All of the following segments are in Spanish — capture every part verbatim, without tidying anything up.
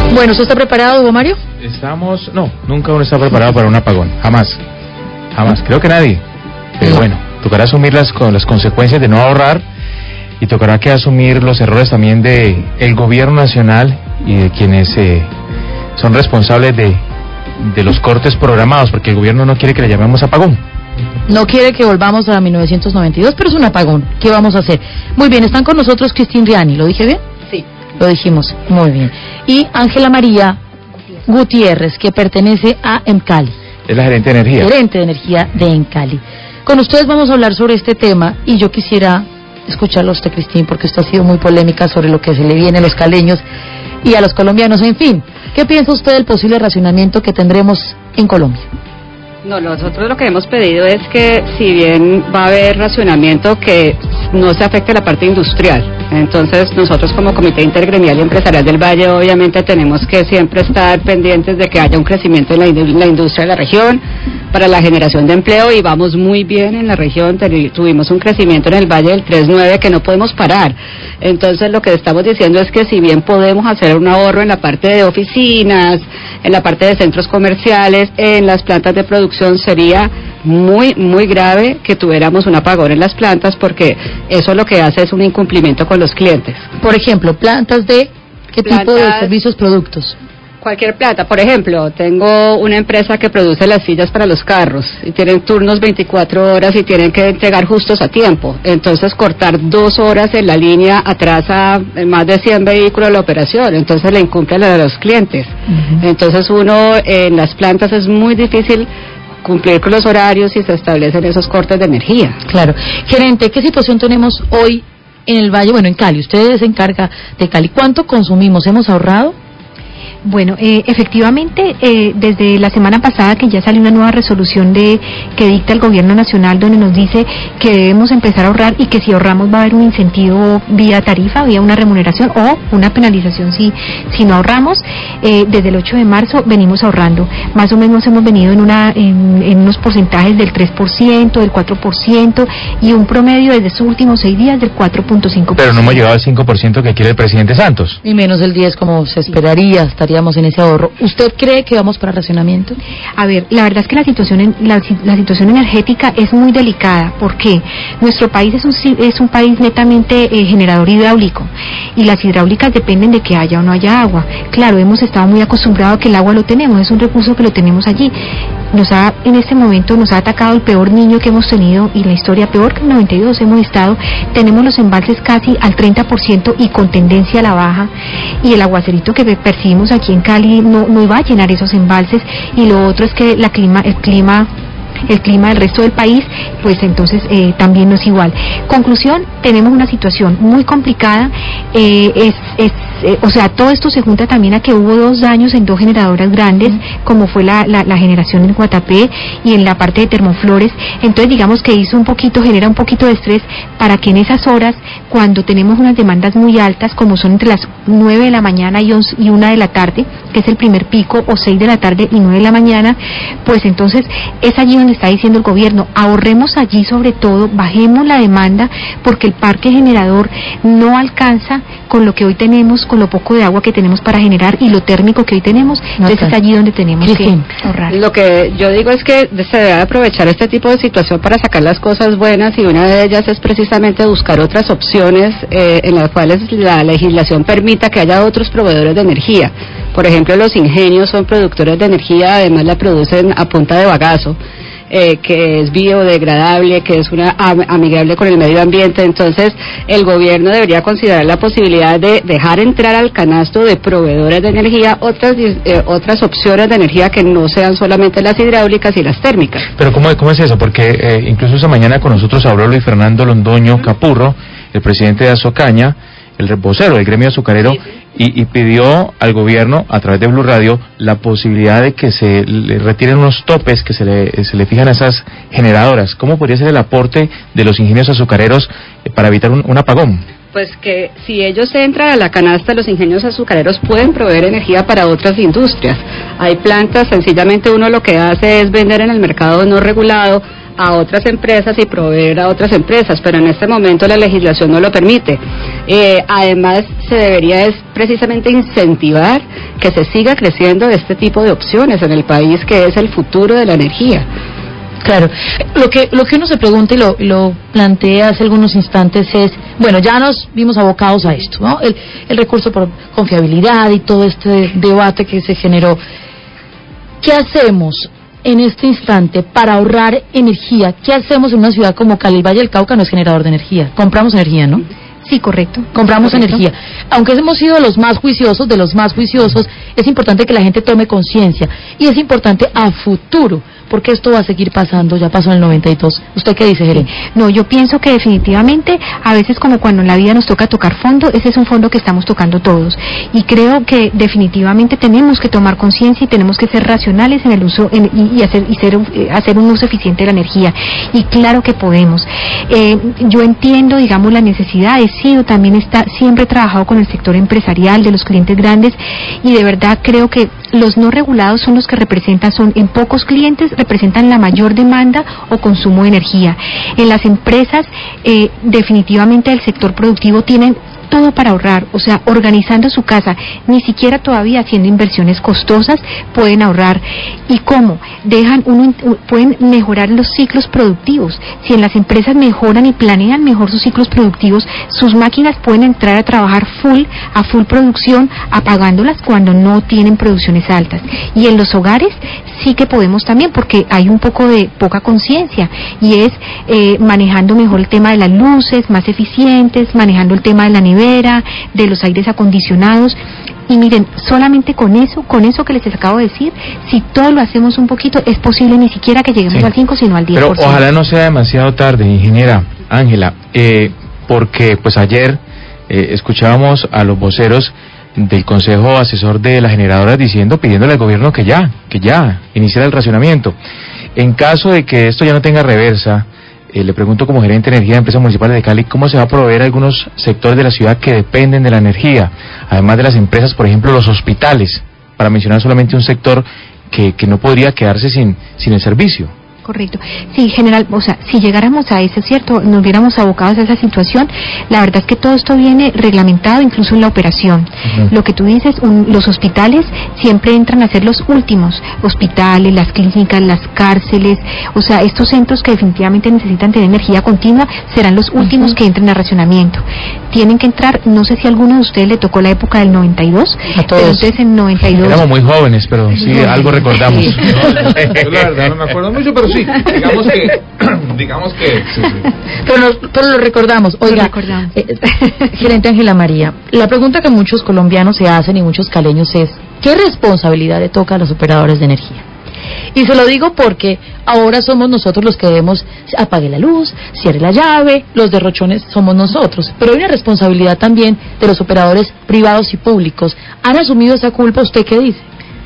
Bueno, ¿usted está preparado, Hugo Mario? Estamos, no, nunca uno está preparado para un apagón, jamás, jamás, creo que nadie. Pero bueno, tocará asumir las, con las consecuencias de no ahorrar y tocará que asumir los errores también de el gobierno nacional y de quienes eh, son responsables de, de los cortes programados, porque el gobierno no quiere que le llamemos apagón. No quiere que volvamos a mil novecientos noventa y dos, pero es un apagón. ¿Qué vamos a hacer? Muy bien, están con nosotros Cristín Riani, ¿lo dije bien? Sí. Lo dijimos, muy bien. Y Ángela María Gutiérrez, que pertenece a Emcali. Es la gerente de energía. Gerente de energía de Emcali. Con ustedes vamos a hablar sobre este tema y yo quisiera escucharlo a usted, Cristín, porque esto ha sido muy polémica sobre lo que se le viene a los caleños y a los colombianos. En fin, ¿qué piensa usted del posible racionamiento que tendremos en Colombia? No, nosotros lo que hemos pedido es que, si bien va a haber racionamiento, que no se afecte la parte industrial. Entonces, nosotros como Comité Intergremial y Empresarial del Valle, obviamente tenemos que siempre estar pendientes de que haya un crecimiento en la, in- la industria de la región, para la generación de empleo, y vamos muy bien en la región. Tuvimos un crecimiento en el Valle del tres punto nueve que no podemos parar. Entonces, lo que estamos diciendo es que, si bien podemos hacer un ahorro en la parte de oficinas, en la parte de centros comerciales, en las plantas de producción, sería muy, muy grave que tuviéramos un apagón en las plantas, porque eso lo que hace es un incumplimiento con los clientes. Por ejemplo, plantas de qué Plantas, tipo de servicios, productos. Cualquier planta. Por ejemplo, tengo una empresa que produce las sillas para los carros y tienen turnos veinticuatro horas y tienen que entregar justos a tiempo. Entonces, cortar dos horas en la línea atrasa más de cien vehículos la operación, entonces le incumple la de los clientes. Uh-huh. Entonces, uno en las plantas es muy difícil cumplir con los horarios y se establecen esos cortes de energía. Claro. Gerente, ¿qué situación tenemos hoy en el Valle? Bueno, en Cali, usted se encarga de Cali. ¿Cuánto consumimos? ¿Hemos ahorrado? Bueno, eh, efectivamente, eh, desde la semana pasada que ya salió una nueva resolución de que dicta el Gobierno Nacional, donde nos dice que debemos empezar a ahorrar y que si ahorramos va a haber un incentivo vía tarifa, vía una remuneración o una penalización si si no ahorramos. Eh, desde el ocho de marzo venimos ahorrando. Más o menos hemos venido en una en, en unos porcentajes del tres por ciento, del cuatro por ciento y un promedio desde estos últimos seis días del cuatro punto cinco por ciento. Pero no hemos llegado al cinco por ciento que quiere el presidente Santos. Y menos del diez como se esperaría, estaríamos en ese ahorro. ¿Usted cree que vamos para racionamiento? A ver, la verdad es que la situación en, la, la situación energética es muy delicada. ¿Por qué? Nuestro país es un, es un país netamente eh, generador hidráulico y las hidráulicas dependen de que haya o no haya agua. Claro, hemos estado muy acostumbrados a que el agua lo tenemos, es un recurso que lo tenemos allí. Nos ha, en este momento nos ha atacado el peor niño que hemos tenido y la historia peor que en el noventa y dos hemos estado. Tenemos los embalses casi al treinta por ciento y con tendencia a la baja, y el aguacerito que percibimos aquí en Cali no, no iba a llenar esos embalses, y lo otro es que la clima, el clima el clima del resto del país, pues entonces eh, también no es igual. Conclusión, tenemos una situación muy complicada, eh, es, es eh, o sea, todo esto se junta también a que hubo dos daños en dos generadoras grandes, como fue la, la, la generación en Guatapé y en la parte de Termoflores. Entonces, digamos que hizo un poquito, genera un poquito de estrés para que en esas horas, cuando tenemos unas demandas muy altas, como son entre las nueve de la mañana y, once, y una de la tarde, que es el primer pico, o seis de la tarde y nueve de la mañana, pues entonces es allí donde está diciendo el gobierno, ahorremos allí sobre todo, bajemos la demanda, porque el parque generador no alcanza con lo que hoy tenemos, con lo poco de agua que tenemos para generar y lo térmico que hoy tenemos. Entonces okay. Es allí donde tenemos sí, que sí. ahorrar. Lo que yo digo es que se debe aprovechar este tipo de situación para sacar las cosas buenas, y una de ellas es precisamente buscar otras opciones eh, en las cuales la legislación permita que haya otros proveedores de energía. Por ejemplo, los ingenios son productores de energía, además la producen a punta de bagazo. Eh, que es biodegradable, que es una am- amigable con el medio ambiente. Entonces, el gobierno debería considerar la posibilidad de dejar entrar al canasto de proveedores de energía otras eh, otras opciones de energía que no sean solamente las hidráulicas y las térmicas. Pero ¿cómo, cómo es eso? Porque eh, incluso esta mañana con nosotros habló Luis Fernando Londoño uh-huh. Capurro, el presidente de Azocaña, el vocero del gremio azucarero, sí, sí. Y, y pidió al gobierno, a través de Blue Radio, la posibilidad de que se le retiren unos topes que se le, se le fijan a esas generadoras. ¿Cómo podría ser el aporte de los ingenios azucareros para evitar un, un apagón? Pues que si ellos entran a la canasta, los ingenios azucareros pueden proveer energía para otras industrias. Hay plantas, sencillamente uno lo que hace es vender en el mercado no regulado a otras empresas y proveer a otras empresas, pero en este momento la legislación no lo permite. Eh, además, se debería es precisamente incentivar que se siga creciendo este tipo de opciones en el país, que es el futuro de la energía. Claro, lo que lo que uno se pregunta y lo, lo plantea hace algunos instantes es, bueno, ya nos vimos abocados a esto, ¿no? El, el recurso por confiabilidad y todo este debate que se generó. ¿Qué hacemos en este instante para ahorrar energía? ¿Qué hacemos en una ciudad como Cali? El Valle del Cauca no es generador de energía, compramos energía, ¿no? Sí, correcto. Compramos correcto. energía. Aunque hemos sido de los más juiciosos, de los más juiciosos, es importante que la gente tome conciencia y es importante a futuro, porque esto va a seguir pasando, ya pasó en el noventa y dos. ¿Usted qué dice, gerente? No, yo pienso que definitivamente, a veces como cuando en la vida nos toca tocar fondo, ese es un fondo que estamos tocando todos. Y creo que definitivamente tenemos que tomar conciencia y tenemos que ser racionales en el uso en, y, y hacer y ser, eh, hacer un uso eficiente de la energía. Y claro que podemos. Eh, yo entiendo, digamos, la necesidad. He sido, también está, siempre he trabajado con el sector empresarial, de los clientes grandes, y de verdad creo que los no regulados son los que representan, son en pocos clientes, representan la mayor demanda o consumo de energía. En las empresas, eh, definitivamente el sector productivo tienen todo para ahorrar, o sea, organizando su casa, ni siquiera todavía haciendo inversiones costosas pueden ahorrar. ¿Y cómo? Dejan uno, pueden mejorar los ciclos productivos. Si en las empresas mejoran y planean mejor sus ciclos productivos, sus máquinas pueden entrar a trabajar full, a full producción, apagándolas cuando no tienen producciones altas. Y en los hogares sí que podemos también, porque hay un poco de poca conciencia, y es eh, manejando mejor el tema de las luces, más eficientes, manejando el tema de la nevera, de los aires acondicionados. Y miren, solamente con eso, con eso que les acabo de decir, si todo lo hacemos un poquito, es posible ni siquiera que lleguemos sí. al cinco, sino al diez por ciento. Pero ojalá no sea demasiado tarde, ingeniera Ángela, eh, porque pues ayer eh, escuchábamos a los voceros del Consejo Asesor de las Generadoras diciendo, pidiéndole al gobierno que ya, que ya iniciara el racionamiento. En caso de que esto ya no tenga reversa, Eh, le pregunto como gerente de energía de empresas municipales de Cali, ¿cómo se va a proveer a algunos sectores de la ciudad que dependen de la energía? Además de las empresas, por ejemplo, los hospitales, para mencionar solamente un sector que, que no podría quedarse sin, sin el servicio. Correcto. Sí, general, o sea, si llegáramos a eso, ¿cierto?, nos viéramos abocados a esa situación, la verdad es que todo esto viene reglamentado incluso en la operación. Uh-huh. Lo que tú dices, un, los hospitales siempre entran a ser los últimos, hospitales, las clínicas, las cárceles, o sea, estos centros que definitivamente necesitan tener energía continua serán los últimos uh-huh. que entren a racionamiento. Tienen que entrar, no sé si a alguno de ustedes le tocó la época del noventa y dos, a todos. Pero entonces en noventa y dos... Éramos muy jóvenes, pero sí, sí. algo recordamos. Sí. No, yo la verdad no me acuerdo mucho, pero sí. Sí, digamos que, digamos que, sí, sí. Pero, nos, pero lo recordamos. Oiga, lo recordamos. Eh, gerente Ángela María, la pregunta que muchos colombianos se hacen y muchos caleños es, ¿qué responsabilidad le toca a los operadores de energía? Y se lo digo porque ahora somos nosotros los que debemos, apague la luz, cierre la llave, los derrochones somos nosotros, pero hay una responsabilidad también de los operadores privados y públicos. ¿Han asumido esa culpa? ¿Usted qué dice?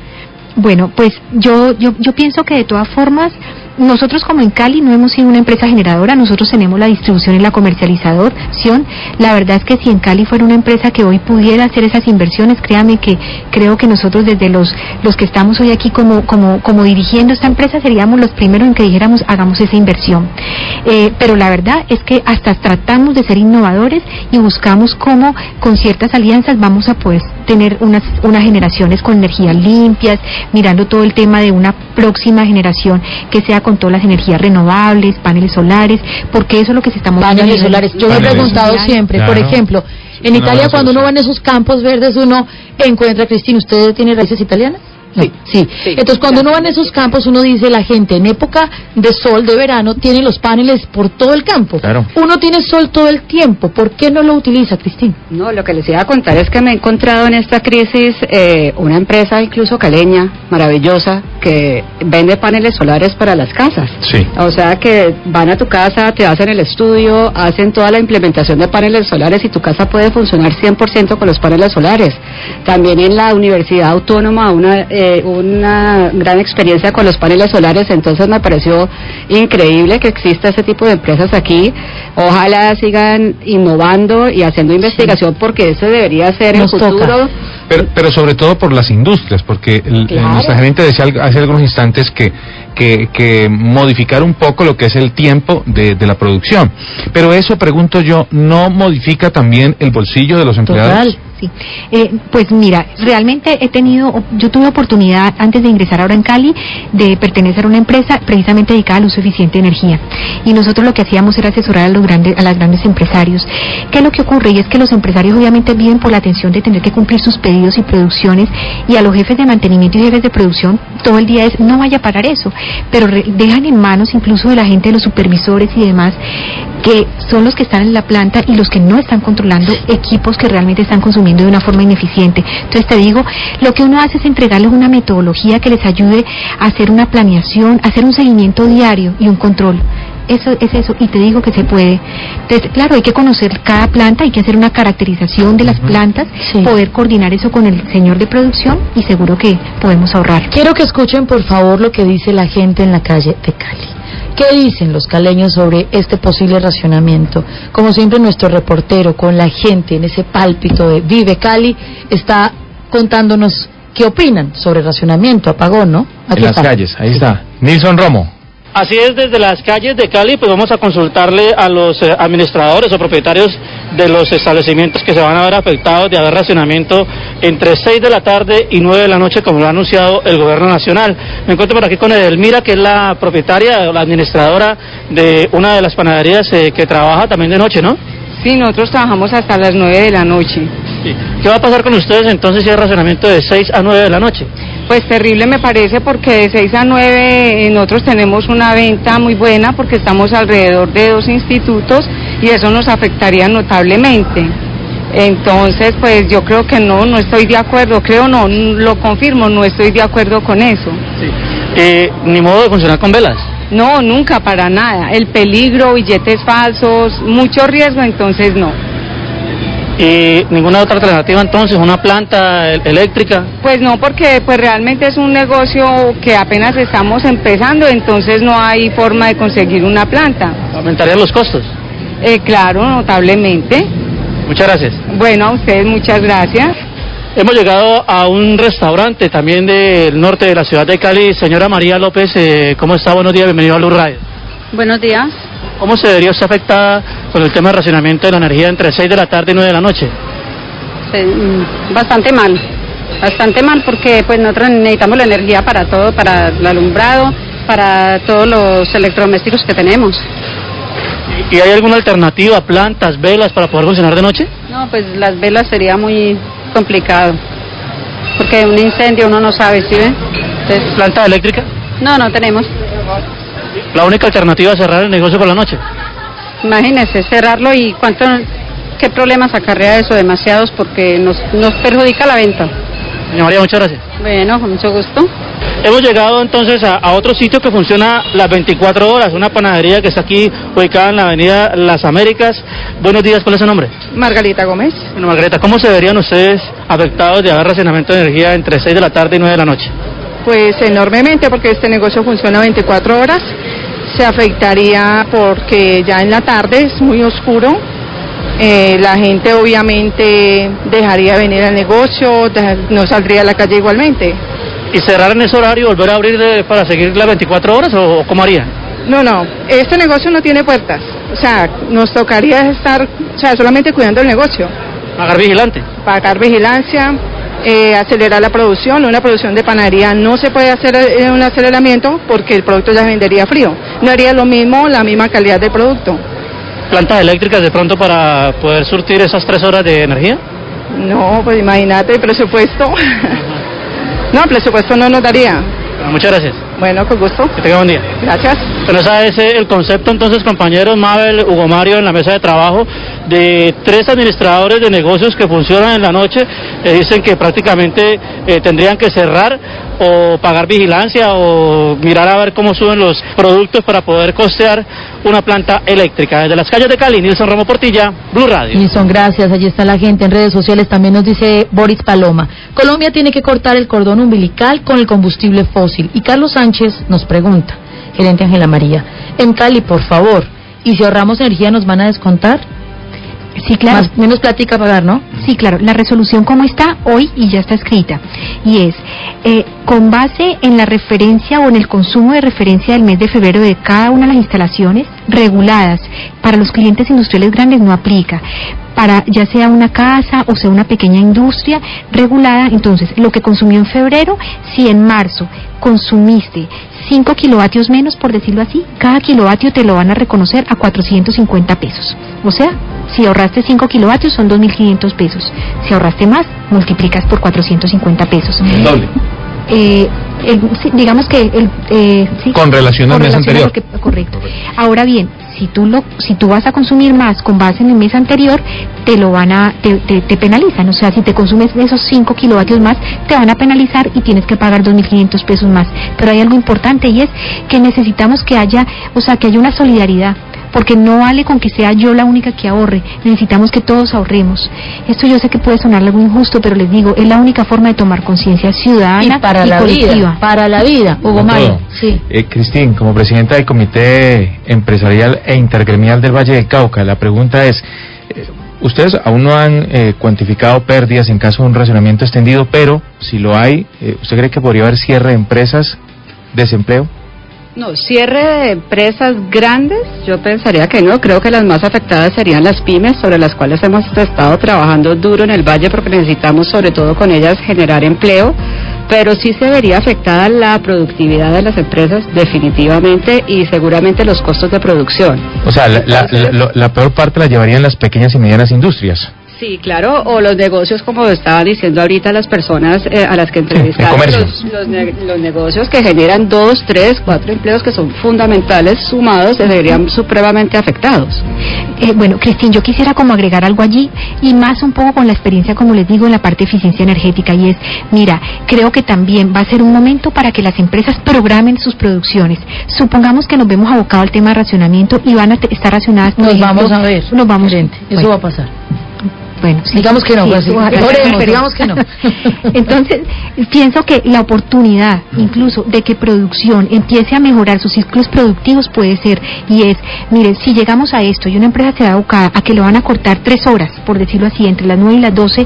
Bueno, pues yo, yo, yo pienso que de todas formas, nosotros como en Cali no hemos sido una empresa generadora, nosotros tenemos la distribución y la comercialización. La verdad es que si en Cali fuera una empresa que hoy pudiera hacer esas inversiones, créame que creo que nosotros desde los los que estamos hoy aquí como como como dirigiendo esta empresa seríamos los primeros en que dijéramos hagamos esa inversión. Eh, pero la verdad es que hasta tratamos de ser innovadores y buscamos cómo con ciertas alianzas vamos a poder tener unas unas generaciones con energías limpias, mirando todo el tema de una próxima generación que sea con todas las energías renovables, paneles solares, porque eso es lo que se está moviendo. Paneles solares, yo me he preguntado siempre, claro. Por ejemplo, en Italia cuando uno va en esos campos verdes uno encuentra, Cristina, ¿usted tiene raíces italianas? No. Sí, sí, sí. Entonces cuando uno va en esos campos uno dice, la gente en época de sol, de verano, tiene los paneles por todo el campo. Claro. Uno tiene sol todo el tiempo, ¿por qué no lo utiliza, Cristina? No, lo que les iba a contar es que me he encontrado en esta crisis eh, una empresa incluso caleña, maravillosa, que vende paneles solares para las casas. Sí. O sea que van a tu casa, te hacen el estudio, hacen toda la implementación de paneles solares y tu casa puede funcionar cien por ciento con los paneles solares. También en la Universidad Autónoma, una... Eh, una gran experiencia con los paneles solares, entonces me pareció increíble que exista ese tipo de empresas aquí. Ojalá sigan innovando y haciendo investigación, porque ese debería ser Nos el futuro. Toca. Pero, pero sobre todo por las industrias, porque el, claro. nuestra gerente decía hace algunos instantes que, que, que modificar un poco lo que es el tiempo de, de la producción. Pero eso, pregunto yo, ¿no modifica también el bolsillo de los empleados? Total. Sí, eh, pues mira, realmente he tenido, yo tuve oportunidad antes de ingresar ahora en Cali de pertenecer a una empresa precisamente dedicada al uso eficiente de energía, y nosotros lo que hacíamos era asesorar a los grandes, a los grandes empresarios. ¿Qué es lo que ocurre? Y es que los empresarios obviamente viven por la tensión de tener que cumplir sus pedidos y producciones, y a los jefes de mantenimiento y jefes de producción todo el día es no vaya a parar eso, pero re, dejan en manos incluso de la gente de los supervisores y demás, que son los que están en la planta y los que no están controlando equipos que realmente están consumiendo de una forma ineficiente. Entonces te digo, lo que uno hace es entregarles una metodología que les ayude a hacer una planeación, a hacer un seguimiento diario y un control. Eso es eso, y te digo que se puede. Entonces, claro, hay que conocer cada planta, hay que hacer una caracterización de las plantas, sí. Poder coordinar eso con el señor de producción y seguro que podemos ahorrar. Quiero que escuchen por favor lo que dice la gente en la calle de Cali. ¿Qué dicen los caleños sobre este posible racionamiento? Como siempre, nuestro reportero con la gente en ese pálpito de Vive Cali está contándonos qué opinan sobre racionamiento, apagón, ¿no? Aquí en está. Las calles, ahí sí. Está. Nilson Romo. Así es, desde las calles de Cali, pues vamos a consultarle a los eh, administradores o propietarios de los establecimientos que se van a ver afectados de haber racionamiento entre seis de la tarde y nueve de la noche, como lo ha anunciado el gobierno nacional. Me encuentro por aquí con Edelmira, que es la propietaria, la administradora de una de las panaderías eh, que trabaja también de noche, ¿no? Sí, nosotros trabajamos hasta las nueve de la noche. Sí. ¿Qué va a pasar con ustedes entonces si hay racionamiento de seis a nueve de la noche? Pues terrible me parece, porque de seis a nueve nosotros tenemos una venta muy buena porque estamos alrededor de dos institutos y eso nos afectaría notablemente. Entonces, pues yo creo que no, no estoy de acuerdo, creo no, lo confirmo, no estoy de acuerdo con eso. Sí. Eh, ¿Ni modo de funcionar con velas? No, nunca, para nada. El peligro, billetes falsos, mucho riesgo, entonces no. ¿Y ninguna otra alternativa entonces, una planta eléctrica? Pues no, porque pues realmente es un negocio que apenas estamos empezando, entonces no hay forma de conseguir una planta. ¿Aumentarían los costos? Eh, claro, notablemente. Muchas gracias. Bueno, a ustedes muchas gracias. Hemos llegado a un restaurante también del norte de la ciudad de Cali. Señora María López, eh, ¿cómo está? Buenos días, bienvenido a Blue Radio. Buenos días. ¿Cómo se vería usted afectada con el tema de racionamiento de la energía entre seis de la tarde y nueve de la noche? Sí, bastante mal, bastante mal porque pues nosotros necesitamos la energía para todo, para el alumbrado, para todos los electrodomésticos que tenemos. ¿Y hay alguna alternativa, plantas, velas para poder funcionar de noche? No, pues las velas sería muy complicado, porque un incendio uno no sabe, ¿sí ve? Entonces, ¿planta eléctrica? No, no tenemos. ¿La única alternativa es cerrar el negocio por la noche? Imagínese, cerrarlo y cuánto, qué problemas acarrea eso, demasiados, porque nos, nos perjudica la venta. Doña María, muchas gracias. Bueno, con mucho gusto. Hemos llegado entonces a, a otro sitio que funciona las veinticuatro horas, una panadería que está aquí ubicada en la avenida Las Américas. Buenos días, ¿cuál es su nombre? Margarita Gómez. Bueno, Margarita, ¿cómo se verían ustedes afectados de haber racionamiento de energía entre seis de la tarde y nueve de la noche? Pues enormemente, porque este negocio funciona veinticuatro horas. Se afectaría porque ya en la tarde es muy oscuro. Eh, la gente obviamente dejaría venir al negocio, no saldría a la calle igualmente. ¿Y cerrar en ese horario, volver a abrir de, para seguir las veinticuatro horas o cómo harían? No, no, este negocio no tiene puertas, o sea, nos tocaría estar, o sea, solamente cuidando el negocio. ¿Pagar vigilante? Pagar vigilancia, eh, acelerar la producción. Una producción de panadería no se puede hacer eh, un aceleramiento porque el producto ya se vendería frío. No haría lo mismo, la misma calidad de producto. ¿Plantas eléctricas de pronto para poder surtir esas tres horas de energía? No, pues imagínate el presupuesto. No, el presupuesto no nos daría. Bueno, muchas gracias. Bueno, con gusto. Que tenga buen día. Gracias. Bueno, ese es el concepto entonces, compañeros, Mabel, Hugo Mario, en la mesa de trabajo, de tres administradores de negocios que funcionan en la noche, eh, dicen que prácticamente eh, tendrían que cerrar o pagar vigilancia o mirar a ver cómo suben los productos para poder costear una planta eléctrica. Desde las calles de Cali, Nilson Romo Portilla, Blue Radio. Nilson, gracias. Allí está la gente en redes sociales. También nos dice Boris Paloma, Colombia tiene que cortar el cordón umbilical con el combustible fósil. Y Carlos Sánchez nos pregunta, gerente Ángela María, en Cali, por favor, ¿y si ahorramos energía nos van a descontar? Sí, claro. Más, menos plática a pagar, ¿no? Sí, claro. La resolución como está hoy y ya está escrita. Y es, eh, con base en la referencia o en el consumo de referencia del mes de febrero de cada una de las instalaciones reguladas, para los clientes industriales grandes no aplica. para ya sea una casa o sea una pequeña industria regulada. Entonces, lo que consumió en febrero, si en marzo consumiste cinco kilovatios menos, por decirlo así, cada kilovatio te lo van a reconocer a cuatrocientos cincuenta pesos. O sea, si ahorraste cinco kilovatios son dos mil quinientos pesos. Si ahorraste más, multiplicas por cuatrocientos cincuenta pesos. El doble. Eh, el, sí, digamos que el, eh, sí, con relación al mes anterior. Que, correcto. Ahora bien, si tú lo, si tú vas a consumir más con base en el mes anterior, te lo van a, te, te, te penalizan. O sea, si te consumes esos cinco kilovatios más, te van a penalizar y tienes que pagar dos mil quinientos pesos más. Pero hay algo importante y es que necesitamos que haya, o sea, que haya una solidaridad. Porque no vale con que sea yo la única que ahorre, necesitamos que todos ahorremos. Esto yo sé que puede sonar algo injusto, pero les digo, es la única forma de tomar conciencia ciudadana y para y la colectiva. vida, para la vida, Hugo Mario. Sí. Eh, Cristín, como presidenta del Comité Empresarial e Intergremial del Valle del Cauca, la pregunta es, eh, ustedes aún no han eh, cuantificado pérdidas en caso de un racionamiento extendido, pero si lo hay, eh, ¿usted cree que podría haber cierre de empresas, desempleo? No, cierre de empresas grandes, yo pensaría que no, creo que las más afectadas serían las pymes, sobre las cuales hemos estado trabajando duro en el Valle, porque necesitamos sobre todo con ellas generar empleo, pero sí se vería afectada la productividad de las empresas definitivamente y seguramente los costos de producción. O sea, la, la, la, la peor parte la llevarían las pequeñas y medianas industrias. Sí, claro, o los negocios, como estaban diciendo ahorita las personas eh, a las que entrevistaron, los, los, ne los negocios que generan dos, tres, cuatro empleos que son fundamentales sumados, se verían supremamente afectados. Eh, bueno, Cristín, yo quisiera como agregar algo allí, y más un poco con la experiencia, como les digo, en la parte de eficiencia energética, y es, mira, creo que también va a ser un momento para que las empresas programen sus producciones. Supongamos que nos vemos abocados al tema de racionamiento y van a estar racionadas, por Nos ejemplo, vamos a ver. Nos vamos, Gerente, eso bueno. va a pasar. Bueno, sí, digamos que no, sí, pues, sí, oremos, digamos que no. Entonces, pienso que la oportunidad, incluso, de que producción empiece a mejorar sus ciclos productivos puede ser, y es, miren, si llegamos a esto y una empresa se da abocada a que lo van a cortar tres horas, por decirlo así, entre las nueve y las doce,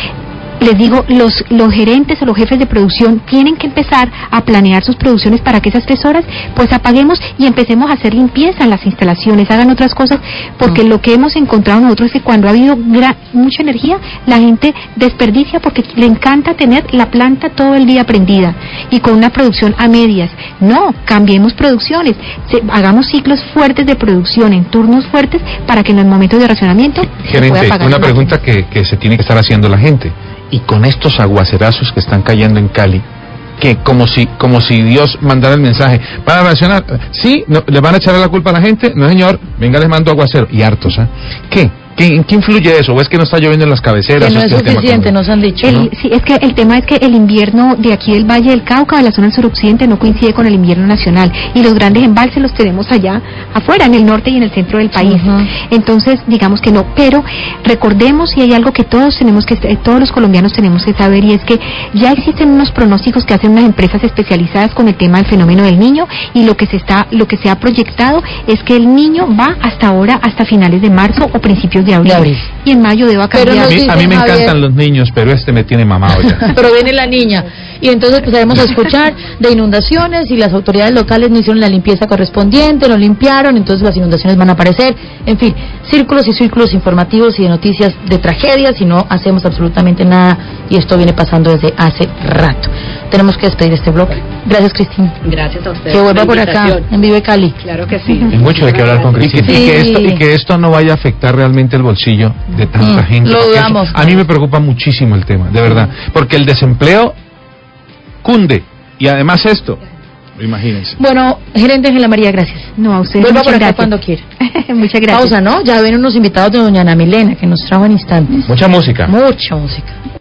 les digo, los, los gerentes o los jefes de producción tienen que empezar a planear sus producciones para que esas tres horas pues apaguemos y empecemos a hacer limpieza en las instalaciones, hagan otras cosas, porque mm. lo que hemos encontrado nosotros es que cuando ha habido gran, mucha energía, la gente desperdicia porque le encanta tener la planta todo el día prendida y con una producción a medias. No, cambiemos producciones, se, hagamos ciclos fuertes de producción en turnos fuertes para que en los momentos de racionamiento Gerente, se pueda apagar. Una pregunta que, que se tiene que estar haciendo la gente. Y con estos aguacerazos que están cayendo en Cali, que como si como si Dios mandara el mensaje, ¿van a reaccionar? ¿Sí? No, ¿le van a echar la culpa a la gente? No, señor, venga, les mando aguacero. Y hartos, ¿eh? ¿Qué? ¿Qué, ¿En qué influye eso? ¿O es que no está lloviendo en las cabeceras? Que no es este suficiente, nos han dicho. El, ¿no? Sí, es que el tema es que el invierno de aquí del Valle del Cauca, de la zona del suroccidente, no coincide con el invierno nacional. Y los grandes embalses los tenemos allá afuera, en el norte y en el centro del país. Uh-huh. Entonces, digamos que no. Pero recordemos, y hay algo que todos tenemos que, todos los colombianos tenemos que saber, y es que ya existen unos pronósticos que hacen unas empresas especializadas con el tema del fenómeno del Niño, y lo que se está, lo que se ha proyectado es que el Niño va hasta ahora, hasta finales de marzo o principios de abril. De abril. Y en mayo deba cambiar. A mí, a mí me Javier, encantan los niños, pero este me tiene mamado ya. Pero viene la niña. Y entonces empezaremos a escuchar de inundaciones y las autoridades locales no hicieron la limpieza correspondiente, no limpiaron, entonces las inundaciones van a aparecer. En fin, círculos y círculos informativos y de noticias de tragedias y no hacemos absolutamente nada, y esto viene pasando desde hace rato. Tenemos que despedir este bloque. Gracias, Cristín. Gracias a ustedes. Que vuelva por acá, en Vive Cali. Claro que sí. Hay mucho de qué hablar con Cristín. Y, que, sí. y, que esto, y que esto no vaya a afectar realmente el bolsillo de tanta mm, gente. Lo dudamos. Eso, a mí me preocupa muchísimo el tema, de verdad. Porque el desempleo cunde. Y además esto, imagínense. Bueno, gerente Ángela María, gracias. No, a usted. Vuelva por acá cuando quiera. Muchas gracias. Pausa, ¿no? Ya ven unos invitados de doña Ana Milena, que nos trajo en instantes. Mucha música. Mucha música.